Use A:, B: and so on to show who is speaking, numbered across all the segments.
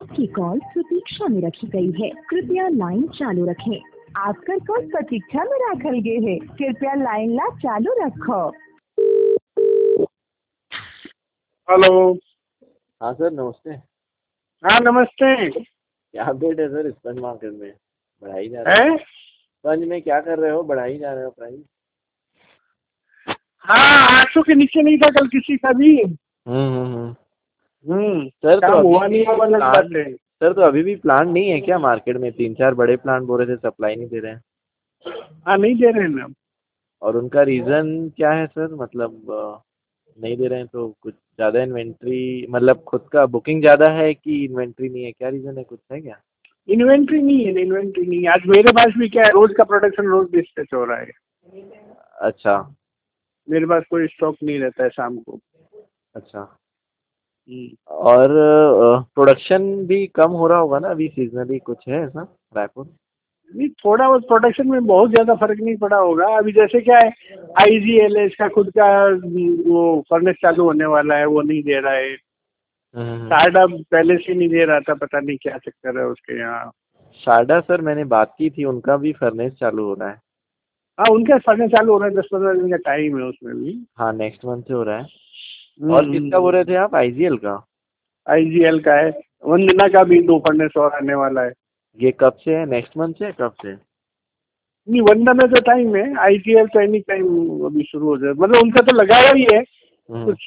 A: की कॉल प्रतीक्षा में रखी गई है, कृपया लाइन चालू रखें। आपका कॉल प्रतीक्षा में रखल गए है, कृपया लाइन ला चालू रखो।
B: हेलो।
C: हाँ सर नमस्ते।
B: हाँ नमस्ते।
C: क्या अपडेट है सर स्पंज मार्केट में? बढ़ाई जा रहे
B: है?
C: स्पंज में क्या कर रहे हो? बढ़ाई जा रहे हो प्राइस?
B: हाँ 800 के नीचे नहीं था कल किसी का भी।
C: सर तो
B: काम
C: अभी
B: हुआ नहीं, अलग बात है।
C: सर तो अभी भी प्लांट नहीं है क्या मार्केट में? 3-4 बड़े प्लांट बोल रहे थे सप्लाई नहीं दे रहे हैं।
B: हाँ नहीं दे रहे हैं ना।
C: और उनका रीज़न क्या है सर? मतलब नहीं दे रहे हैं तो कुछ ज़्यादा इन्वेंट्री, मतलब खुद का बुकिंग ज़्यादा है कि इन्वेंट्री नहीं है? क्या रीज़न है, कुछ है क्या?
B: इन्वेंट्री नहीं है, इन्वेंट्री नहीं है। आज मेरे पास भी क्या है, रोज का प्रोडक्शन रोज डिस्पैच हो रहा है।
C: अच्छा
B: मेरे पास कोई स्टॉक नहीं रहता है शाम को।
C: अच्छा। और प्रोडक्शन भी कम हो रहा होगा ना अभी सीजनली, कुछ है ऐसा रायपुर?
B: नहीं, थोड़ा बहुत प्रोडक्शन में बहुत ज्यादा फर्क नहीं पड़ा होगा। अभी जैसे क्या है, IGLS का खुद का वो फर्नेस चालू होने वाला है, वो नहीं दे रहा है। साडा पहले से नहीं दे रहा था, पता नहीं क्या चक्कर है उसके यहाँ।
C: शारदा सर मैंने बात की थी, उनका भी फर्नेस चालू हो रहा है।
B: हाँ उनका फर्नेस चालू हो रहा है, 10-15 दिन का टाइम है उसमें भी।
C: हाँ नेक्स्ट मंथ से हो रहा है। और किसका बोल रहे थे आप? IGL का?
B: IGL का है। वंदना का भी 2 फर्नेस और आने वाला है।
C: ये कब से है? नेक्स्ट मंथ से? कब से?
B: नहीं, वंदना में तो टाइम है, IGL तो एनी टाइम अभी शुरू हो जाए। मतलब उनका तो लगा हुआ ही है। कुछ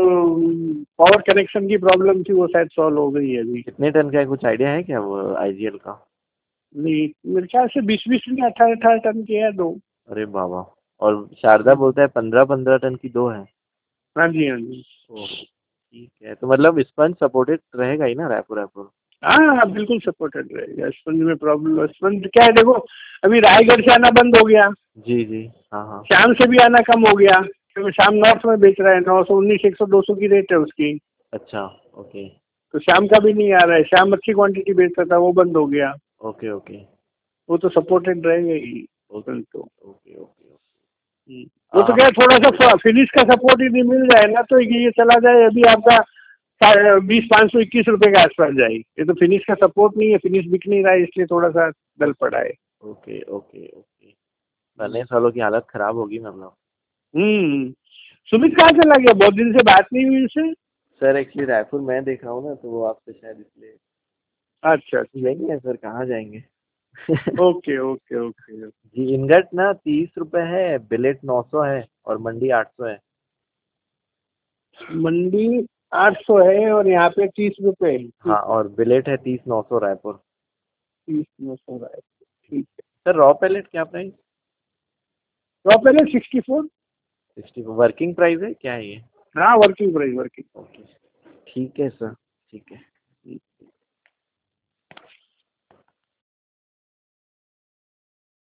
B: पावर कनेक्शन की प्रॉब्लम थी, वो शायद सॉल्व हो गई है अभी।
C: कितने टन का है, कुछ आइडिया है क्या वो IGL का?
B: नहीं, मेरे ख्याल से 20-20 नहीं, 18-18 टन की है 2।
C: अरे बाबा। और शारदा बोलता है 15-15 टन की 2 है।
B: हाँ जी हाँ जी।
C: ओह, ठीक है। तो मतलब स्पंज सपोर्टेड रहेगा ही ना रायपुर रायपुर?
B: हाँ हाँ बिल्कुल सपोर्टेड रहेगा। स्पंज में प्रॉब्लम, स्पंज क्या है देखो, अभी रायगढ़ से आना बंद हो गया।
C: जी जी हाँ हाँ।
B: शाम से भी आना कम हो गया, क्योंकि शाम नॉर्थ में बेच रहा है। 919, 100-200 की रेट है उसकी।
C: अच्छा ओके
B: तो शाम का भी नहीं आ रहा है। शाम अच्छी क्वांटिटी बेचता था, वो बंद हो गया।
C: ओके ओके
B: वो तो सपोर्टेड रहेगा ही।
C: ओके
B: तो
C: ओके ओके।
B: वो तो क्या है, थोड़ा सा फिनिश का सपोर्ट यदि मिल जाए ना, तो ये चला जाए अभी आपका 20,521 रुपए के आसपास जाए। ये तो फिनिश का सपोर्ट नहीं है, फिनिश बिक नहीं रहा है, इसलिए थोड़ा सा डल पड़ा है।
C: Okay okay okay. फर्नेस वालों की हालत खराब होगी मतलब।
B: सुमित कहाँ चला गया? बहुत दिन से बात नहीं हुई उससे।
C: सर एक्चुअली रायपुर मैं देख रहा हूँ ना, तो वो आपसे शायद इसलिए।
B: अच्छा
C: यही है सर, कहाँ जाएंगे?
B: Okay okay okay.
C: जी इनगट ना 30 रुपए है, बिलेट 900 है और मंडी 800 है।
B: मंडी 800 है और यहाँ पे 30 रुपए।
C: हाँ और बिलेट है 30-900 रायपुर।
B: 30-900 है, ठीक है।
C: सर रॉ पैलेट क्या प्राइस?
B: तो पहले 64।
C: 60 वर्किंग प्राइस है क्या है ये?
B: हाँ वर्किंग प्राइस, वर्किंग।
C: ओके ठीक है सर, ठीक है।